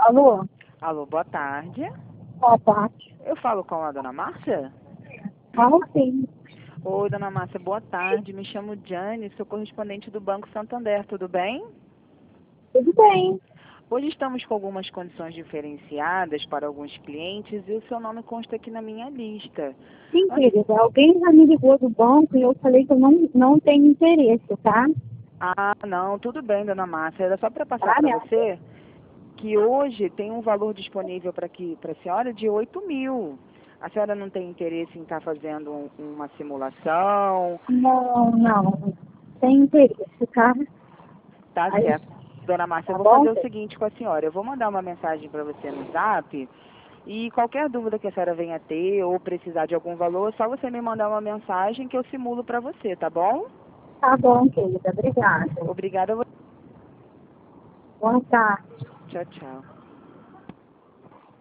Alô? Alô, boa tarde. Boa tarde. Eu falo com a dona Márcia? Fala sim. Oi, dona Márcia, boa tarde. Me chamo Jane, sou correspondente do Banco Santander, tudo bem? Tudo bem. Hoje estamos com algumas condições diferenciadas para alguns clientes e o seu nome consta aqui na minha lista. Sim, An- querida. Alguém já me ligou do banco e eu falei que eu não tenho interesse, tá? Ah, não, tudo bem, dona Márcia. Era só para passar Tá, para minha você que hoje tem um valor disponível para a senhora de 8.000. A senhora não tem interesse em estar fazendo uma simulação? Não. Tem interesse, tá? Tá Aí, certo. Dona Márcia, eu tá vou bom? fazer o seguinte com a senhora. Eu vou mandar uma mensagem para você no Zap e qualquer dúvida que a senhora venha ter ou precisar de algum valor, é só você me mandar uma mensagem que eu simulo para você, tá bom? Tá bom, querida. Obrigada. Obrigada. Boa tarde. Tchau, tchau.